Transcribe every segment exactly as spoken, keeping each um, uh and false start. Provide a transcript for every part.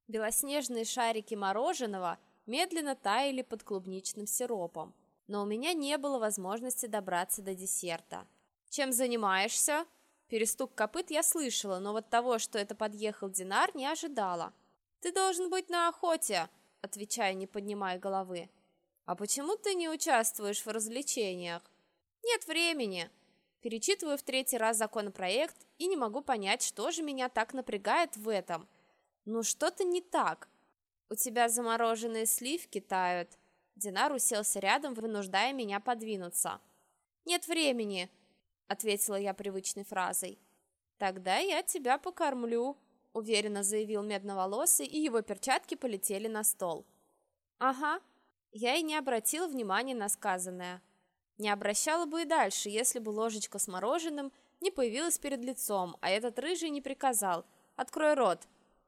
Белоснежные шарики мороженого медленно таяли под клубничным сиропом, но у меня не было возможности добраться до десерта. «Чем занимаешься?» Перестук копыт я слышала, но вот того, что это подъехал Динар, не ожидала. «Ты должен быть на охоте», — отвечая, не поднимая головы. «А почему ты не участвуешь в развлечениях?» «Нет времени». Перечитываю в третий раз законопроект и не могу понять, что же меня так напрягает в этом. Ну что-то не так. У тебя замороженные сливки тают. Динар уселся рядом, вынуждая меня подвинуться. «Нет времени», — ответила я привычной фразой. «Тогда я тебя покормлю», — уверенно заявил медноволосый, и его перчатки полетели на стол. «Ага». Я и не обратила внимания на сказанное. Не обращала бы и дальше, если бы ложечка с мороженым не появилась перед лицом, а этот рыжий не приказал: «Открой рот».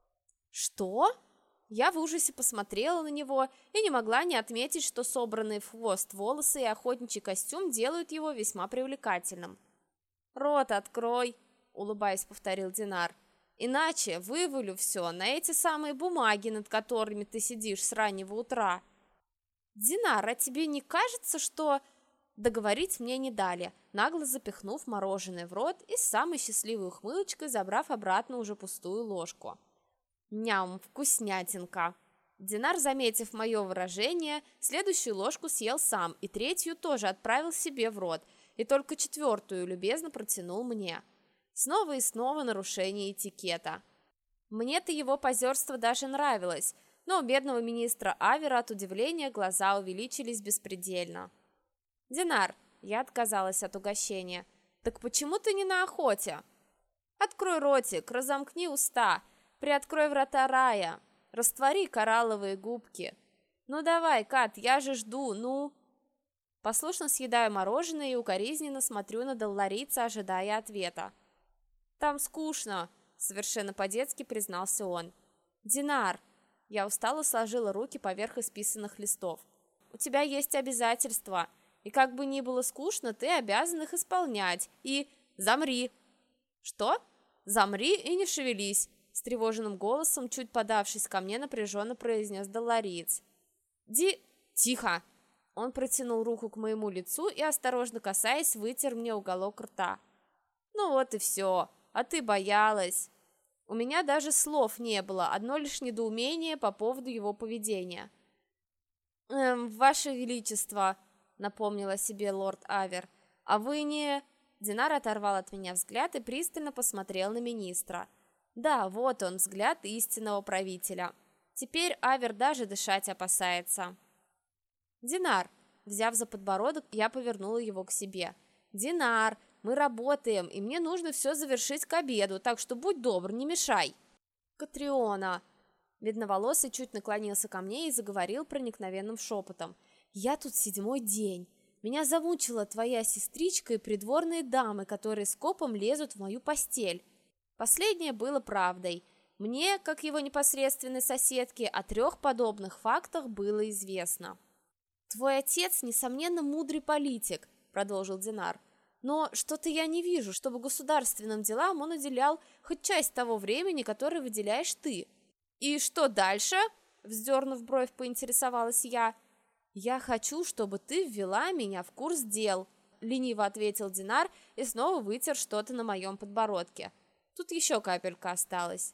«Что?» Я в ужасе посмотрела на него и не могла не отметить, что собранные в хвост волосы и охотничий костюм делают его весьма привлекательным. «Рот открой», — улыбаясь, повторил Динар. «Иначе вывалю все на эти самые бумаги, над которыми ты сидишь с раннего утра». «Динар, а тебе не кажется, что...» Договорить мне не дали, нагло запихнув мороженое в рот и с самой счастливой ухмылочкой забрав обратно уже пустую ложку. «Ням, вкуснятинка!» Динар, заметив мое выражение, следующую ложку съел сам и третью тоже отправил себе в рот, и только четвертую любезно протянул мне. Снова и снова нарушение этикета. Мне-то его позерство даже нравилось, но у бедного министра Авера от удивления глаза увеличились беспредельно. «Динар», — я отказалась от угощения, — «так почему ты не на охоте?» «Открой ротик, разомкни уста, приоткрой врата рая, раствори коралловые губки. Ну давай, Кат, я же жду, ну!» Послушно съедаю мороженое и укоризненно смотрю на долларийца, ожидая ответа. «Там скучно», — совершенно по-детски признался он. «Динар», — я устало сложила руки поверх исписанных листов, — «у тебя есть обязательства, и как бы ни было скучно, ты обязан их исполнять, и замри». «Что? Замри и не шевелись», — с тревоженным голосом, чуть подавшись ко мне, напряженно произнес доллариец. «Ди... Тихо!» Он протянул руку к моему лицу и, осторожно касаясь, вытер мне уголок рта. «Ну вот и все, а ты боялась». У меня даже слов не было, одно лишь недоумение по поводу его поведения. «Эм, Ваше Величество», — напомнила себе лорд Авер, — «а вы не...» Динар оторвал от меня взгляд и пристально посмотрел на министра. Да, вот он, взгляд истинного правителя. Теперь Авер даже дышать опасается. «Динар», взяв за подбородок, я повернула его к себе. «Динар, мы работаем, и мне нужно все завершить к обеду, так что будь добр, не мешай». «Катриона», бедноволосый чуть наклонился ко мне и заговорил проникновенным шепотом. «Я тут седьмой день. Меня замучила твоя сестричка и придворные дамы, которые скопом лезут в мою постель». Последнее было правдой. Мне, как его непосредственной соседке, о трех подобных фактах было известно. «Твой отец, несомненно, мудрый политик», — продолжил Динар. «Но что-то я не вижу, чтобы государственным делам он уделял хоть часть того времени, которое выделяешь ты». «И что дальше?» — вздернув бровь, поинтересовалась я. «Я хочу, чтобы ты ввела меня в курс дел», — лениво ответил Динар и снова вытер что-то на моем подбородке. Тут еще капелька осталась.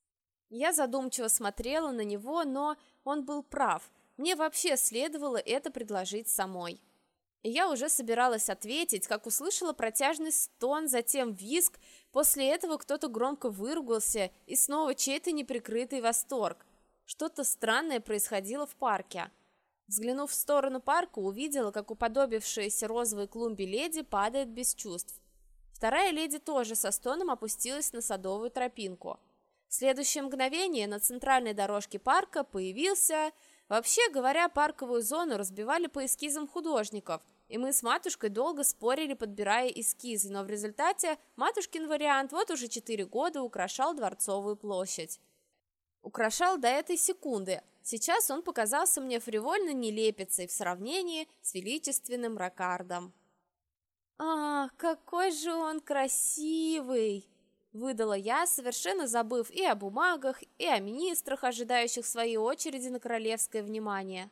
Я задумчиво смотрела на него, но он был прав. Мне вообще следовало это предложить самой. И я уже собиралась ответить, как услышала протяжный стон, затем визг. После этого кто-то громко выругался, и снова чей-то неприкрытый восторг. Что-то странное происходило в парке. Взглянув в сторону парка, увидела, как уподобившаяся розовой клумбе леди падает без чувств. Вторая леди тоже со стоном опустилась на садовую тропинку. В следующее мгновение на центральной дорожке парка появился... Вообще говоря, парковую зону разбивали по эскизам художников, и мы с матушкой долго спорили, подбирая эскизы, но в результате матушкин вариант вот уже четыре года украшал Дворцовую площадь. Украшал до этой секунды. Сейчас он показался мне фривольно нелепицей в сравнении с величественным Рокардом. «Ах, какой же он красивый!» Выдала я, совершенно забыв и о бумагах, и о министрах, ожидающих своей очереди на королевское внимание.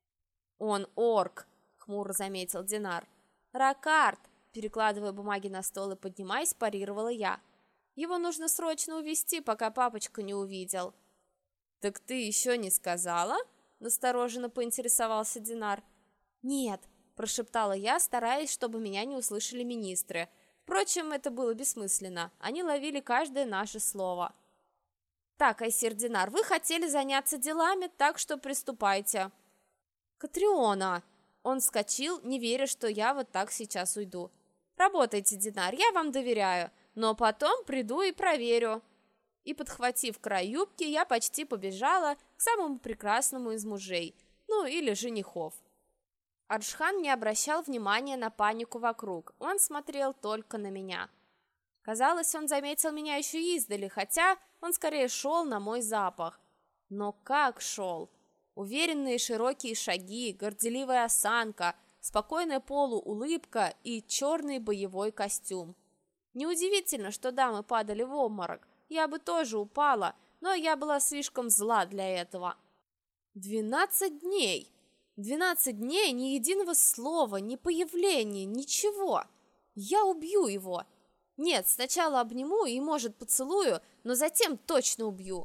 «Он орк», — хмуро заметил Динар. «Ракард», — перекладывая бумаги на стол и поднимаясь, парировала я. «Его нужно срочно увезти, пока папочка не увидел». «Так ты еще не сказала?» — настороженно поинтересовался Динар. «Нет», — прошептала я, стараясь, чтобы меня не услышали министры. Впрочем, это было бессмысленно, они ловили каждое наше слово. «Так, Айсир Динар, вы хотели заняться делами, так что приступайте». «Катриона!» Он вскочил, не веря, что я вот так сейчас уйду. «Работайте, Динар, я вам доверяю, но потом приду и проверю». И, подхватив край юбки, я почти побежала к самому прекрасному из мужей, ну или женихов. Аршхан не обращал внимания на панику вокруг, он смотрел только на меня. Казалось, он заметил меня еще издали, хотя он скорее шел на мой запах. Но как шел? Уверенные широкие шаги, горделивая осанка, спокойная полуулыбка и черный боевой костюм. Неудивительно, что дамы падали в обморок. Я бы тоже упала, но я была слишком зла для этого. Двенадцать дней! Двенадцать дней, ни единого слова, ни появления, ничего. Я убью его. Нет, сначала обниму и, может, поцелую, но затем точно убью.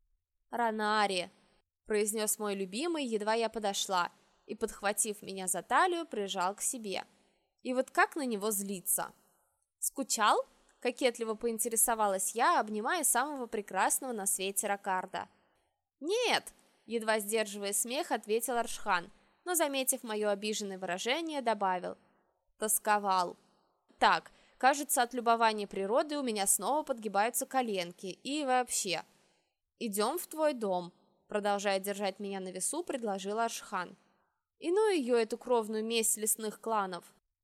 «Ранари», — произнес мой любимый, едва я подошла, и, подхватив меня за талию, прижал к себе. И вот как на него злиться? «Скучал?» — кокетливо поинтересовалась я, обнимая самого прекрасного на свете Ракарда. «Нет», — едва сдерживая смех, ответил Аршхан, но, заметив мое обиженное выражение, добавил: «Тосковал». «Так, кажется, от любования природой у меня снова подгибаются коленки, и вообще...» «Идем в твой дом», — продолжая держать меня на весу, предложил Аршхан. «И ну ее, эту кровную месть лесных кланов».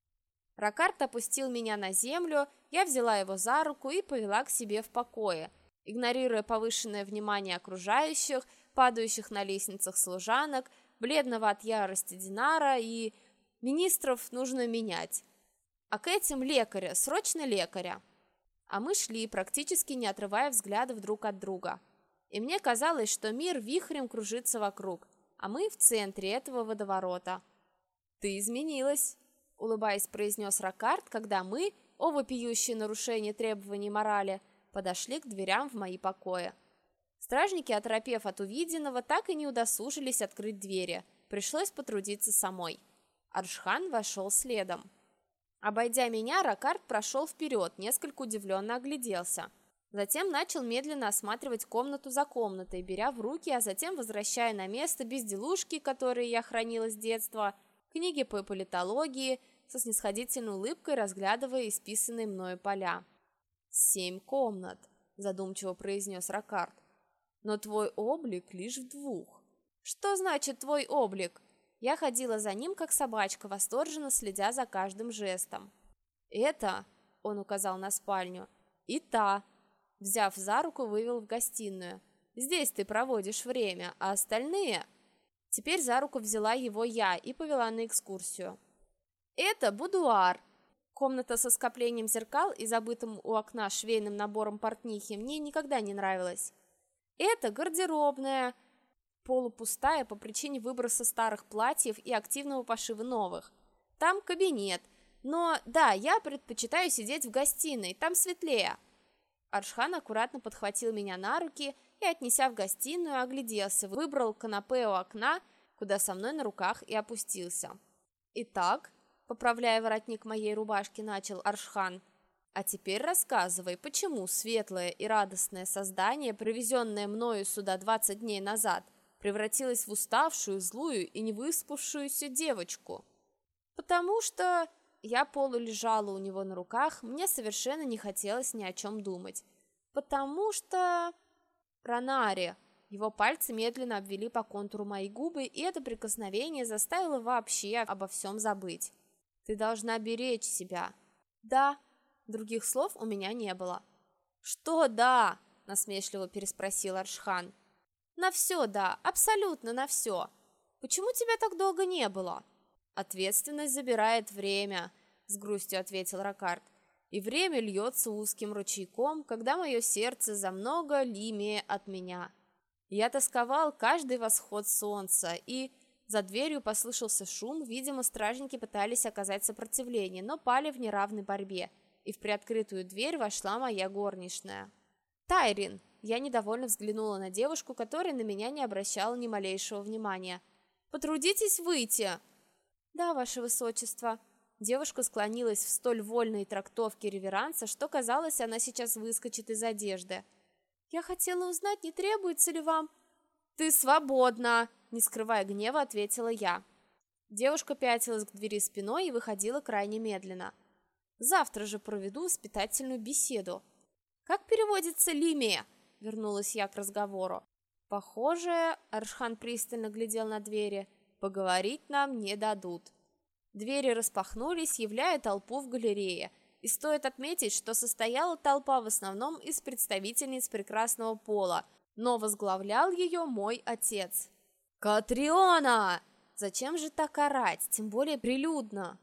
Ракард опустил меня на землю, я взяла его за руку и повела к себе в покое, игнорируя повышенное внимание окружающих, падающих на лестницах служанок, бледного от ярости Динара и... Министров нужно менять. А к этим лекаря, срочно лекаря. А мы шли, практически не отрывая взглядов друг от друга. И мне казалось, что мир вихрем кружится вокруг, а мы в центре этого водоворота. «Ты изменилась», — улыбаясь, произнес Ракард, когда мы, оба пьющие нарушение требований морали, подошли к дверям в мои покои. Стражники, оторопев от увиденного, так и не удосужились открыть двери, пришлось потрудиться самой. Аршхан вошел следом. Обойдя меня, Ракард прошел вперед, несколько удивленно огляделся. Затем начал медленно осматривать комнату за комнатой, беря в руки, а затем возвращая на место безделушки, которые я хранила с детства, книги по политологии, со снисходительной улыбкой разглядывая исписанные мною поля. «Семь комнат», — задумчиво произнес Ракард. «Но твой облик лишь в двух». «Что значит твой облик?» Я ходила за ним, как собачка, восторженно следя за каждым жестом. «Это», — он указал на спальню, — «и та». Взяв за руку, вывел в гостиную. «Здесь ты проводишь время, а остальные...» Теперь за руку взяла его я и повела на экскурсию. «Это будуар». Комната со скоплением зеркал и забытым у окна швейным набором портнихи мне никогда не нравилась. «Это гардеробная». Полупустая по причине выброса старых платьев и активного пошива новых. «Там кабинет. Но, да, я предпочитаю сидеть в гостиной, там светлее». Аршхан аккуратно подхватил меня на руки и, отнеся в гостиную, огляделся, выбрал канапе у окна, куда со мной на руках и опустился. «Итак», поправляя воротник моей рубашки, начал Аршхан, «а теперь рассказывай, почему светлое и радостное создание, привезенное мною сюда двадцать дней назад, превратилась в уставшую, злую и невыспавшуюся девочку?» «Потому что...» Я полулежала у него на руках, мне совершенно не хотелось ни о чем думать. «Потому что...» «Ранари...» Его пальцы медленно обвели по контуру мои губы, и это прикосновение заставило вообще обо всем забыть. «Ты должна беречь себя». «Да». Других слов у меня не было. «Что «да»?» — насмешливо переспросил Аршхан. «На все «да», абсолютно на все. Почему тебя так долго не было?» «Ответственность забирает время», — с грустью ответил Ракард. и время льется узким ручейком, когда мое сердце за много лимее от меня. Я тосковал каждый восход солнца, и за дверью послышался шум, видимо, стражники пытались оказать сопротивление, но пали в неравной борьбе, и в приоткрытую дверь вошла моя горничная. «Тайрин!» Я недовольно взглянула на девушку, которая на меня не обращала ни малейшего внимания. «Потрудитесь выйти!» «Да, ваше высочество». Девушка склонилась в столь вольной трактовке реверанса, что казалось, она сейчас выскочит из одежды. «Я хотела узнать, не требуется ли вам...» «Ты свободна!» — не скрывая гнева, ответила я. Девушка пятилась к двери спиной и выходила крайне медленно. «Завтра же проведу воспитательную беседу». «Как переводится лимия?» — вернулась я к разговору. «Похоже, — Аршхан пристально глядел на двери, — поговорить нам не дадут». Двери распахнулись, являя толпу в галерее, и стоит отметить, что состояла толпа в основном из представительниц прекрасного пола, но возглавлял ее мой отец. «Катриона! Зачем же так орать, тем более прилюдно?»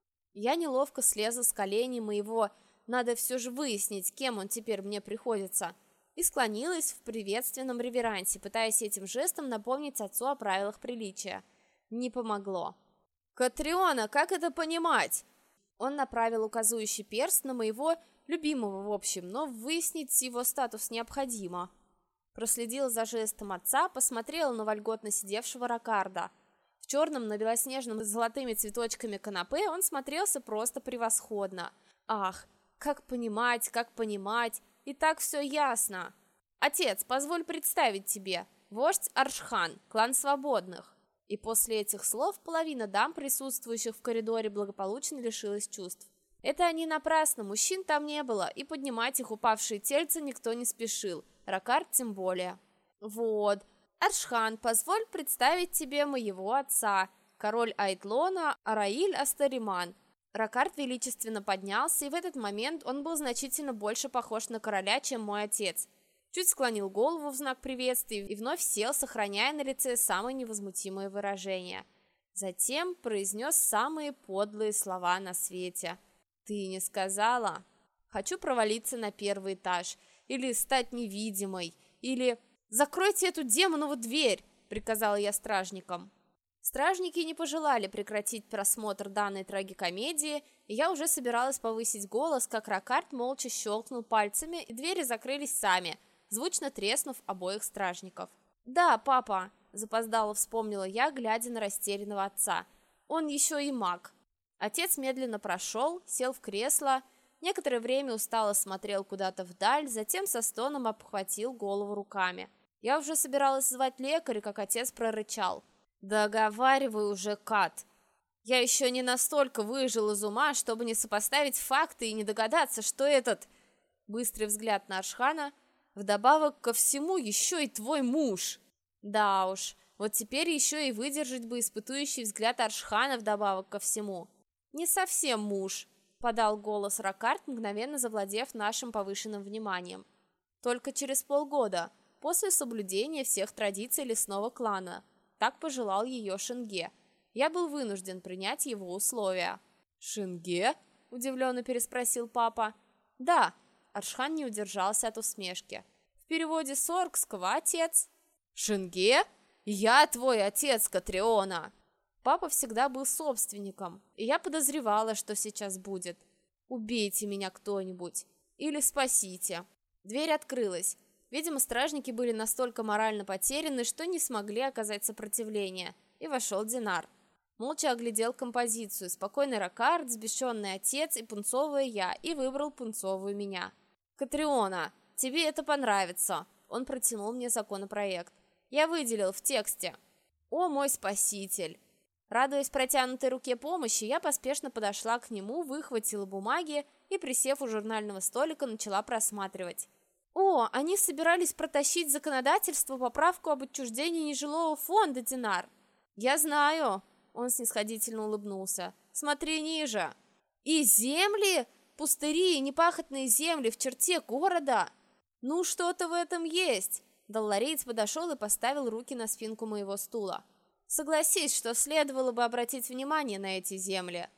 Я неловко слезла с коленей моего, надо все же выяснить, кем он теперь мне приходится, и склонилась в приветственном реверансе, пытаясь этим жестом напомнить отцу о правилах приличия. Не помогло. «Катриона, как это понимать?» Он направил указующий перст на моего любимого, в общем, но выяснить его статус необходимо. Проследил за жестом отца, посмотрел на вольготно сидевшего Ракарда. В черном на белоснежном с золотыми цветочками канапе он смотрелся просто превосходно. Ах, как понимать, как понимать, и так все ясно. «Отец, позволь представить тебе, вождь Аршхан, клан свободных». И после этих слов половина дам, присутствующих в коридоре, благополучно лишилась чувств. Это они напрасно, мужчин там не было, и поднимать их упавшие тельца никто не спешил, Ракард тем более. «Вот, Аршхан, позволь представить тебе моего отца, король Айтлона Араиль Астариман». Ракард величественно поднялся, и в этот момент он был значительно больше похож на короля, чем мой отец. Чуть склонил голову в знак приветствия и вновь сел, сохраняя на лице самое невозмутимое выражение. Затем произнес самые подлые слова на свете. «Ты не сказала? Хочу провалиться на первый этаж, или стать невидимой, или... Закройте эту демонову дверь!» — приказала я стражникам. Стражники не пожелали прекратить просмотр данной трагикомедии, и я уже собиралась повысить голос, как Ракард молча щелкнул пальцами, и двери закрылись сами, звучно треснув обоих стражников. «Да, папа», — запоздало вспомнила я, глядя на растерянного отца. «Он еще и маг». Отец медленно прошел, сел в кресло, некоторое время устало смотрел куда-то вдаль, затем со стоном обхватил голову руками. Я уже собиралась звать лекаря, как отец прорычал. «Договаривай уже, Кат. Я еще не настолько выжил из ума, чтобы не сопоставить факты и не догадаться, что этот...» Быстрый взгляд на Аршхана. «Вдобавок ко всему еще и твой муж». Да уж, вот теперь еще и выдержать бы испытующий взгляд Аршхана вдобавок ко всему. «Не совсем муж», — подал голос Ракард, мгновенно завладев нашим повышенным вниманием. «Только через полгода, после соблюдения всех традиций лесного клана». Так пожелал ее Шенге. Я был вынужден принять его условия. «Шенге?» – удивленно переспросил папа. «Да», – Аршхан не удержался от усмешки. «В переводе с оркского отец». «Шенге? Я твой отец, Катриона!» Папа всегда был собственником, и я подозревала, что сейчас будет. «Убейте меня кто-нибудь! Или спасите!» Дверь открылась. Видимо, стражники были настолько морально потеряны, что не смогли оказать сопротивление, и вошел Динар. Молча оглядел композицию, спокойный Ракард, взбешенный отец и пунцовая я, и выбрал пунцовую меня. «Катриона, тебе это понравится!» Он протянул мне законопроект. «Я выделил в тексте. О, мой спаситель!» Радуясь протянутой руке помощи, я поспешно подошла к нему, выхватила бумаги и, присев у журнального столика, начала просматривать. «О, они собирались протащить законодательство поправку об отчуждении нежилого фонда, Динар!» «Я знаю!» — он снисходительно улыбнулся. «Смотри ниже!» «И земли? Пустыри и непахотные земли в черте города?» «Ну, что-то в этом есть!» Доллареец подошел и поставил руки на спинку моего стула. «Согласись, что следовало бы обратить внимание на эти земли».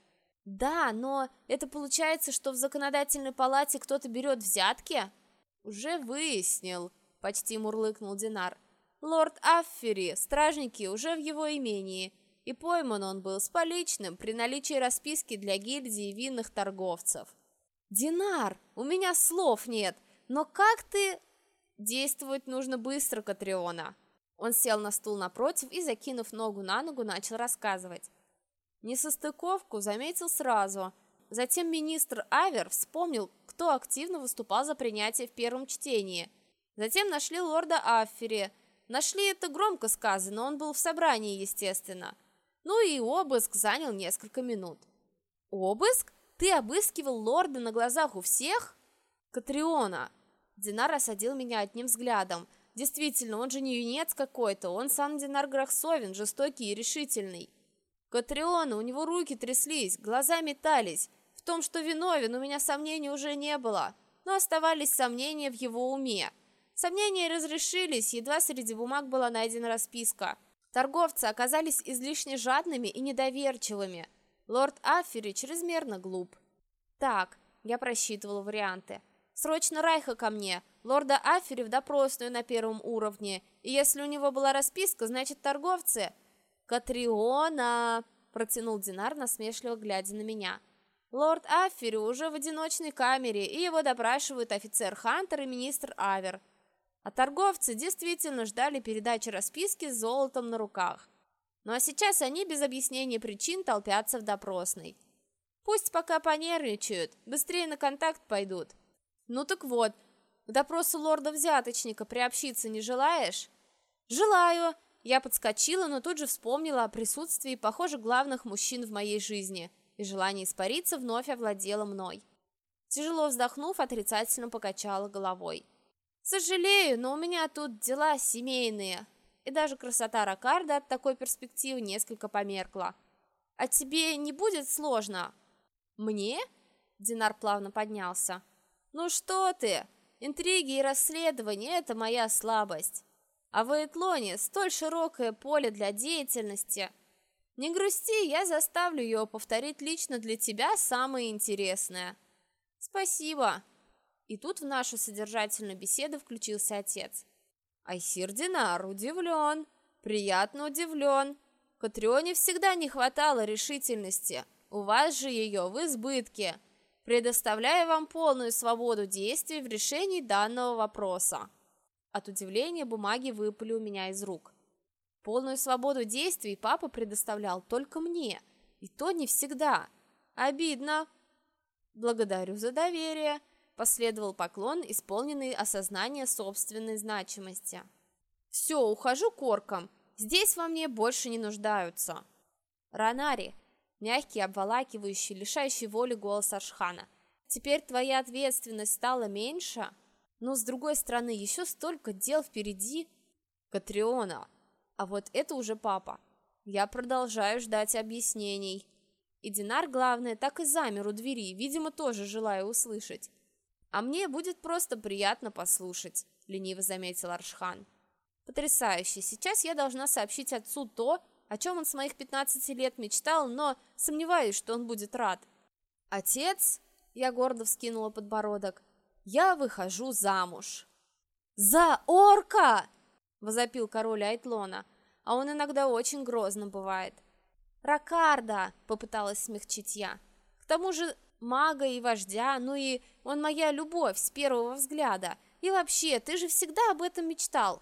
Да, но это получается, что в законодательной палате кто-то берет взятки? Уже выяснил, почти мурлыкнул Динар. Лорд Аффери, стражники уже в его имении, и пойман он был с поличным при наличии расписки для гильдии винных торговцев. Динар, у меня слов нет, но как ты... Действовать нужно быстро, Катриона. Он сел на стул напротив и, закинув ногу на ногу, начал рассказывать. Несостыковку заметил сразу. Затем министр Авер вспомнил, кто активно выступал за принятие в первом чтении. Затем нашли лорда Аффери. Нашли это громко сказано, он был в собрании, естественно. Ну и обыск занял несколько минут. Обыск? Ты обыскивал лорда на глазах у всех? Катриона. Динар осадил меня одним взглядом. Действительно, он же не юнец какой-то, он сам Динар Грахсовен, жестокий и решительный. Катриона, у него руки тряслись, глаза метались. В том, что виновен, у меня сомнений уже не было, но оставались сомнения в его уме. Сомнения разрешились, едва среди бумаг была найдена расписка. Торговцы оказались излишне жадными и недоверчивыми. Лорд Аффери чрезмерно глуп. Так, я просчитывала варианты. Срочно Райха ко мне, лорда Аффери в допросную на первом уровне, и если у него была расписка, значит торговцы... «Катриона!» – протянул Динар, насмешливо глядя на меня. «Лорд Аффери уже в одиночной камере, и его допрашивают офицер Хантер и министр Авер. А торговцы действительно ждали передачи расписки с золотом на руках. Ну а сейчас они без объяснения причин толпятся в допросной. Пусть пока понервничают, быстрее на контакт пойдут. Ну так вот, к допросу лорда-взяточника приобщиться не желаешь?» «Желаю!» Я подскочила, но тут же вспомнила о присутствии, похоже, главных мужчин в моей жизни, и желание испариться вновь овладело мной. Тяжело вздохнув, отрицательно покачала головой. «Сожалею, но у меня тут дела семейные», и даже красота Ракарда от такой перспективы несколько померкла. «А тебе не будет сложно?» «Мне?» – Динар плавно поднялся. «Ну что ты? Интриги и расследования – это моя слабость. А в Эйтлоне столь широкое поле для деятельности. Не грусти, я заставлю ее повторить лично для тебя самое интересное». «Спасибо». И тут в нашу содержательную беседу включился отец. «Айсир Динар удивлен, приятно удивлен. Катрионе всегда не хватало решительности, у вас же ее в избытке. Предоставляю вам полную свободу действий в решении данного вопроса». От удивления бумаги выпали у меня из рук. Полную свободу действий папа предоставлял только мне, и то не всегда. Обидно. «Благодарю за доверие», – последовал поклон, исполненный осознания собственной значимости. «Все, ухожу к оркам, здесь во мне больше не нуждаются». «Ранари», – мягкий, обволакивающий, лишающий воли голос Аршхана, – «теперь твоя ответственность стала меньше?» Но, с другой стороны, еще столько дел впереди. Катриона. А вот это уже папа. Я продолжаю ждать объяснений. И Динар, главное, так и замер у двери, видимо, тоже желая услышать. А мне будет просто приятно послушать, лениво заметил Аршхан. Потрясающе. Сейчас я должна сообщить отцу то, о чем он с моих пятнадцати лет мечтал, но сомневаюсь, что он будет рад. Отец, я гордо вскинула подбородок, я выхожу замуж. «За орка!» – возопил король Айтлона, а он иногда очень грозно бывает. «Ракарда!» – попыталась смягчить я. «К тому же мага и вождя, ну и он моя любовь с первого взгляда. И вообще, ты же всегда об этом мечтал».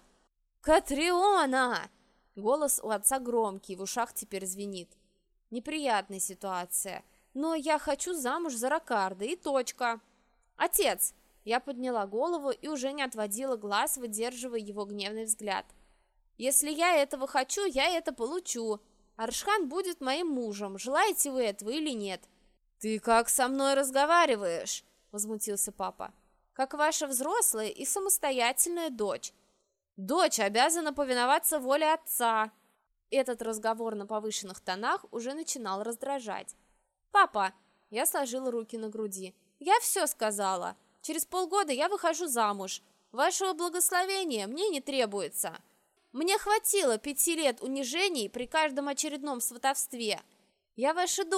«Катриона!» – голос у отца громкий, в ушах теперь звенит. Неприятная ситуация, но я хочу замуж за Ракарда и точка. «Отец!» Я подняла голову и уже не отводила глаз, выдерживая его гневный взгляд. «Если я этого хочу, я это получу. Аршхан будет моим мужем, желаете вы этого или нет?» «Ты как со мной разговариваешь?» – возмутился папа. «Как ваша взрослая и самостоятельная дочь. Дочь обязана повиноваться воле отца». Этот разговор на повышенных тонах уже начинал раздражать. «Папа!» – я сложила руки на груди. «Я все сказала. Через полгода я выхожу замуж. Вашего благословения мне не требуется. Мне хватило пяти лет унижений при каждом очередном сватовстве. Я ваша дочь,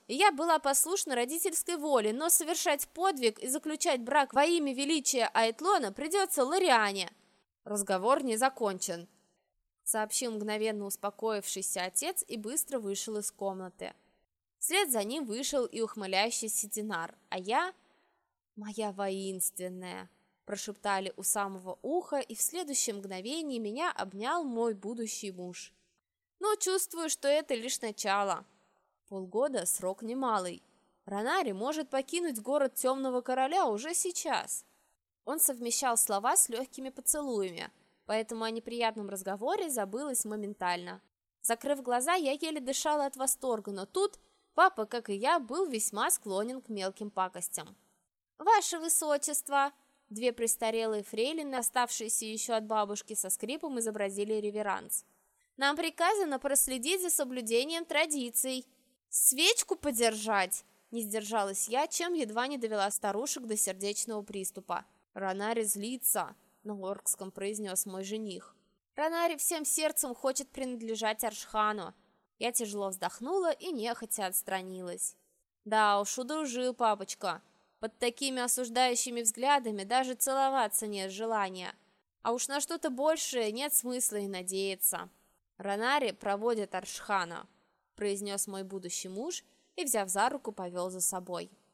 и я была послушна родительской воле, но совершать подвиг и заключать брак во имя величия Айтлона придется Лориане. Разговор не закончен, сообщил мгновенно успокоившийся отец и быстро вышел из комнаты. Вслед за ним вышел и ухмыляющийся Динар, а я... «Моя воинственная», – прошептали у самого уха, и в следующее мгновение меня обнял мой будущий муж. Но чувствую, что это лишь начало. Полгода – срок немалый. Ранари может покинуть город Темного Короля уже сейчас. Он совмещал слова с легкими поцелуями, поэтому о неприятном разговоре забылось моментально. Закрыв глаза, я еле дышала от восторга, но тут папа, как и я, был весьма склонен к мелким пакостям. «Ваше Высочество!» Две престарелые фрейлины, оставшиеся еще от бабушки, со скрипом изобразили реверанс. «Нам приказано проследить за соблюдением традиций». «Свечку подержать!» – не сдержалась я, чем едва не довела старушек до сердечного приступа. «Ранари злится», – на оркском произнес мой жених. «Ранари всем сердцем хочет принадлежать Аршхану». Я тяжело вздохнула и нехотя отстранилась. «Да уж, удружил папочка. Под такими осуждающими взглядами даже целоваться нет желания. А уж на что-то большее нет смысла и надеяться». «Ранари проводит Аршхана», – произнес мой будущий муж и, взяв за руку, повел за собой.